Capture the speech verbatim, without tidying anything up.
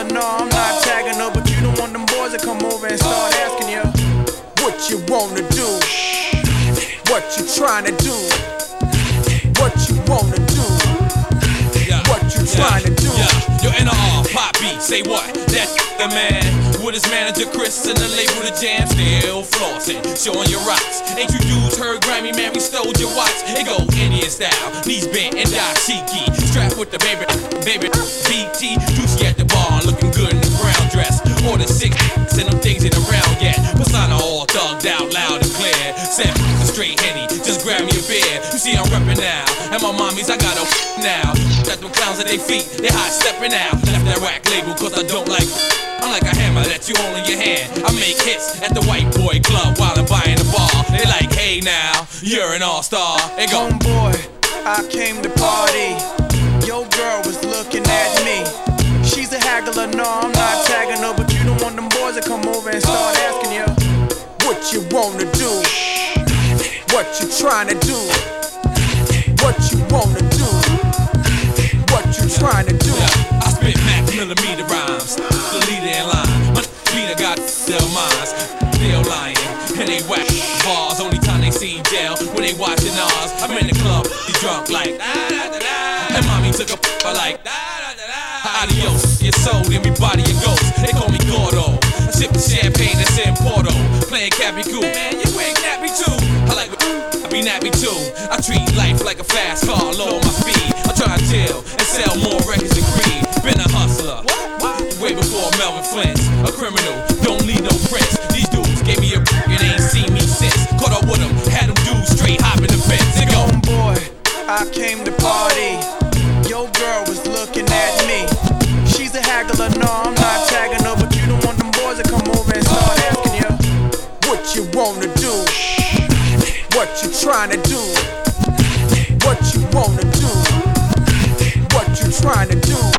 haggler, no, I'm not tagging her, but you don't want them boys to come over and start asking you what you wanna do, what you trying to do, what you wanna do, what you trying to do. Yo, N R R, pop beat, say what? That the man with his manager Chris and the label The Jam, still flossing, showing your rocks. Ain't you dudes heard Grammy, man, we stole your watch. It go Indian style, knees bent and dashiki, strapped with the baby, baby B T. Juicy at the bar, looking good in the brown dress. Ordered six and them things ain't around yet. Persona all thugged out, loud and clear. Said a straight Henny, just grab me a beer. You see I'm reppin' now, and my mommies I got a now. Got them clowns at their feet, they hot steppin' out. Left that rack label cause I don't like. I'm like a hammer that you hold in your hand. I make hits at the white boy club while I'm buying the bar. They like, hey now, you're an all-star. They go, homeboy, I came to party. Your girl was looking at me. She's a haggler, no, I'm not tagging her, but you don't want them boys to come over and start asking you what you wanna do, what you trying to do, what you wanna do, what you trying to do. I spit max millimeter rhymes, the leader in line. My beater got still minds, still lying, and they whack bars. Only time they see jail when they watching ours. I'm in the club, be drunk like da da da da, and mommy took a p***, like da da da da. Adios, your soul, then we body your ghost. They call me Gordo, sipping champagne that's in Porto, playing Cappy Cool. Man, you ain't nappy too. I like I be nappy too. I treat life like a fast car, lower my speed. I try to chill and sell more records than greed. Been a hustler, way before Melvin Flint. A criminal, don't need no prints. These dudes gave me a and ain't seen me since. Caught up with them, had them dudes straight hopping the fence. They go, homeboy, I came to party. Your girl was looking at me. She's a haggler, no, I'm not tagging her, but you don't want them boys to come over and start asking you what you wanna do, what you trying to do, what you wanna do, what you trying to do.